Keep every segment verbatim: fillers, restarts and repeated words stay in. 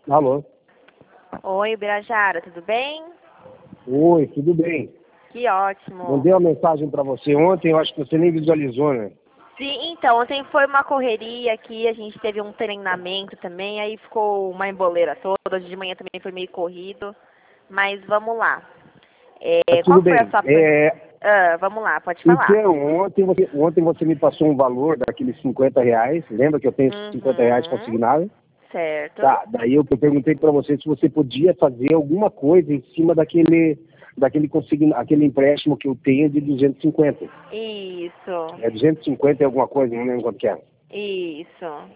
Alô? Oi, Birajara, tudo bem? Oi, tudo bem? Que ótimo. Mandei uma mensagem para você ontem, eu acho que você nem visualizou, né? Sim, então, ontem foi uma correria aqui, a gente teve um treinamento também, aí ficou uma emboleira toda, hoje de manhã também foi meio corrido, mas vamos lá. É, Mas qual tudo foi a bem. sua... per- É, Ah, vamos lá, pode falar. então, ontem você, ontem você me passou um valor daqueles cinquenta reais, lembra que eu tenho cinquenta reais Uhum, consignado? certo. Tá, daí eu perguntei para você se você podia fazer alguma coisa em cima daquele, daquele consigna, aquele empréstimo que eu tenho de duzentos e cinquenta. Isso, É duzentos e cinquenta e alguma coisa, não lembro quanto que é. isso.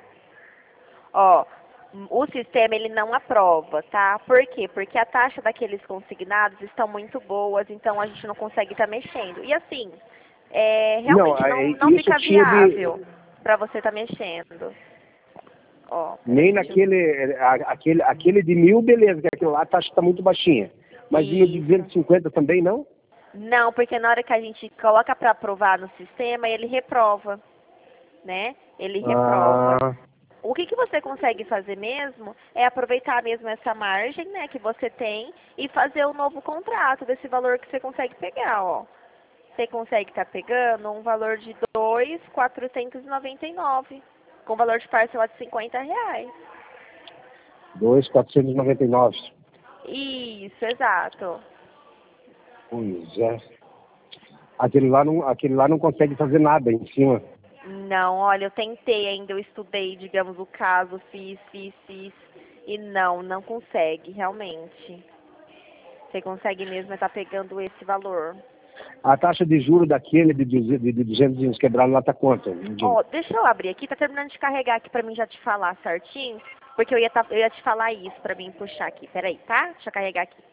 Ó, o sistema ele não aprova, tá? Por quê? Porque a taxa daqueles consignados estão muito boas, então a gente não consegue estar mexendo. E assim, é, Não, realmente não, é, não isso fica tinha de... viável para você estar mexendo. Ó, Nem peraí, deixa eu... naquele, a- aquele, aquele de mil, beleza, que aquilo lá a taxa está muito baixinha. Mas e o de Isso. duzentos e cinquenta também não? Não, porque na hora que a gente coloca para aprovar no sistema, ele reprova, né? Ele reprova. Ah, O que, que você consegue fazer mesmo é aproveitar mesmo essa margem, né, que você tem e fazer um novo contrato desse valor que você consegue pegar, ó. Você consegue estar pegando um valor de dois mil quatrocentos e noventa e nove, com valor de parcela de cinquenta reais. dois mil quatrocentos e noventa e nove. Isso, exato. Pois é. Aquele lá, não, aquele lá não consegue fazer nada em cima. Não, olha, eu tentei ainda, eu estudei, digamos, o caso, fiz, fiz, fiz, e não, não consegue, realmente. Você consegue mesmo estar pegando esse valor. A taxa de juros daquele de duzentos, de duzentos quebrado lá está quanto? Dino? Ó, deixa eu abrir aqui, tá terminando de carregar aqui pra mim já te falar certinho, porque eu ia, tá, eu ia te falar isso pra mim puxar aqui. Peraí, tá? Deixa eu carregar aqui.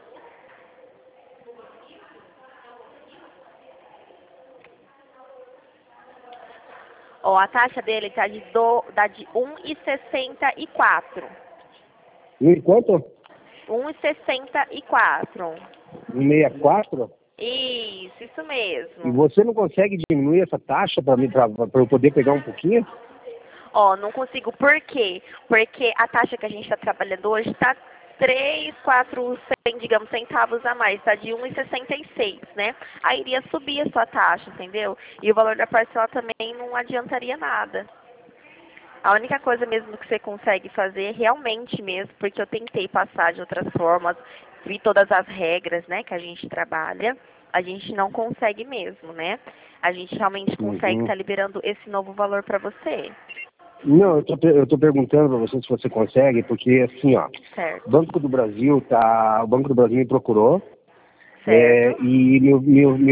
Ó, a taxa dele tá de, do, dá de um e sessenta e quatro. Um e quanto? um e sessenta e quatro. Um sessenta e quatro? Isso, isso E mesmo. você não consegue diminuir essa taxa para eu poder pegar um pouquinho? Ó, não consigo. Por quê? Porque a taxa que a gente está trabalhando hoje está três, quatro, digamos, centavos a mais, está de um e sessenta e seis, né? Aí iria subir a sua taxa, entendeu? E o valor da parcela também não adiantaria nada. A única coisa mesmo que você consegue fazer, realmente mesmo, porque eu tentei passar de outras formas, vi todas as regras, né, que a gente trabalha, a gente não consegue mesmo, né? A gente realmente consegue Uhum. estar liberando esse novo valor para você. Não, eu tô, pe- eu tô perguntando para você se você consegue, porque assim, ó, o Certo. Banco do Brasil tá, o Banco do Brasil me procurou é, Certo. e me, me, me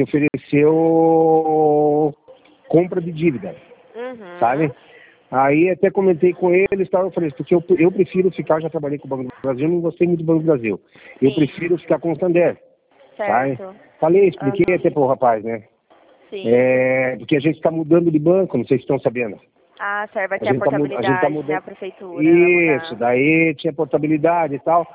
ofereceu compra de dívida, Uhum. sabe? Aí até comentei com eles, tal, eu falei, porque eu, eu prefiro ficar, eu já trabalhei com o Banco do Brasil, eu não gostei muito do Banco do Brasil. Eu Sim. prefiro ficar com o Santander, sabe? Certo. Falei, expliquei Aham. até pro rapaz, né? Sim. É, porque a gente está mudando de banco, não sei se estão sabendo. Ah, certo. Vai A ter a gente está a gente tá portabilidade, né? mudando. A prefeitura vai Isso, mudar. daí tinha portabilidade e tal.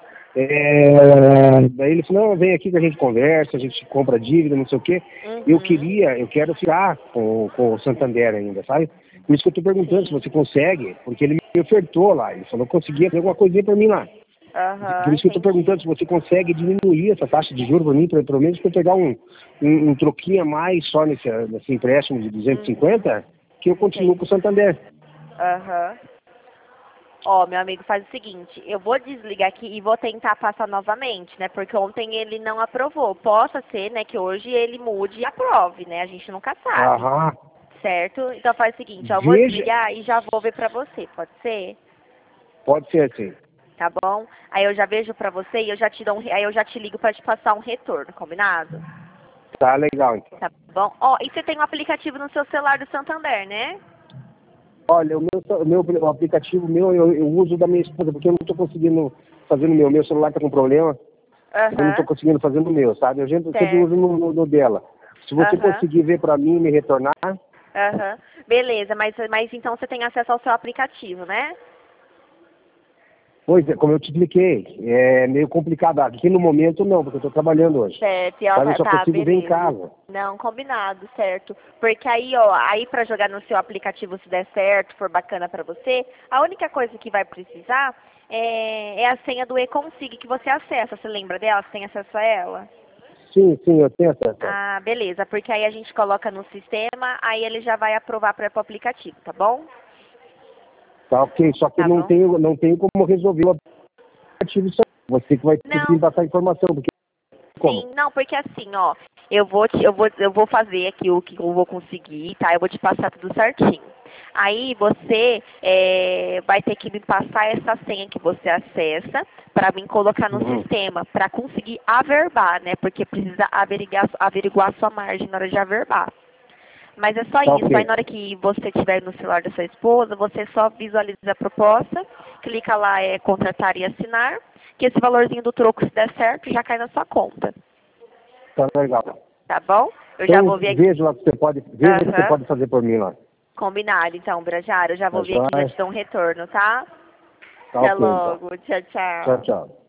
É, daí ele falou, não, vem aqui que a gente conversa, a gente compra dívida, não sei o quê. Eu Uhum. queria, eu quero ficar com, com o Santander ainda, sabe? Por isso que eu estou perguntando se Sim. você consegue, porque ele me ofertou lá, ele falou que conseguia fazer alguma coisinha para mim lá. Por Aham, isso que eu estou entendi. perguntando se você consegue diminuir essa taxa de juros para mim, pra- pelo menos para eu pegar um, um, um troquinho a mais só nesse, nesse empréstimo de duzentos e Uhum. cinquenta, que eu continuo com o Entendi. Santander. Aham. Ó, meu amigo, faz o seguinte, eu vou desligar aqui e vou tentar passar novamente, né? Porque ontem ele não aprovou. Possa ser, né, que hoje ele mude e aprove, né? A gente nunca sabe, Aham. certo? Então faz o seguinte, ó, eu vou Veja, desligar e já vou ver pra você, pode ser? pode ser assim. Tá bom? Aí eu já vejo pra você e eu já te dou um, re- aí eu já te ligo pra te passar um retorno, combinado? Tá legal, então. Tá bom? Ó, e você tem um aplicativo no seu celular do Santander, né? Olha, o meu, o meu o aplicativo meu eu, eu uso da minha esposa, porque eu não estou conseguindo fazer no meu. Meu celular está com problema, eu não estou Aham. conseguindo fazer no meu, sabe? Eu sempre, sempre uso Certo. no, no, no dela. Se você Aham. conseguir ver para mim e me retornar, Aham. Beleza, mas, mas então você tem acesso ao seu aplicativo, né? Pois é, como eu te expliquei, é meio complicado. Aqui no momento não, porque eu estou trabalhando hoje. Certo, e ela Mas eu tá, só tá, consigo ver em beleza. casa. Não, combinado, certo. Porque aí, ó, aí pra jogar no seu aplicativo, se der certo, for bacana pra você, a única coisa que vai precisar é, é a senha do eConsig que você acessa. Você lembra dela? Você tem acesso a ela? Sim, sim, eu tenho acesso. Ah, beleza, porque aí a gente coloca no sistema, aí ele já vai aprovar para o aplicativo, tá bom? Tá ok, só que Tá não bom. tenho, não tenho como resolver o aplicativo só. Você que vai ter que Não. me passar a informação, porque como? Sim, não, porque assim, ó, eu vou te, eu vou, eu vou fazer aqui o que eu vou conseguir, tá? Eu vou te passar tudo certinho. Aí você é, vai ter que me passar essa senha que você acessa para mim colocar no Uhum. sistema, para conseguir averbar, né? Porque precisa averiguar, averiguar a sua margem na hora de averbar. Mas é só Tá isso. Aí ok. na hora que você estiver no celular da sua esposa, você só visualiza a proposta, clica lá, é contratar e assinar, que esse valorzinho do troco, se der certo, já cai na sua conta. Tá legal. Tá bom? Eu já Então vou ver aqui. veja lá o que você pode, veja o que você Aham. pode fazer por mim lá. Combinado, então, Brajara. Eu já Tá vou ver aqui e já joia? te dou um retorno, tá? Tá Até ok então. logo. Tchau, tchau. Tchau, tchau.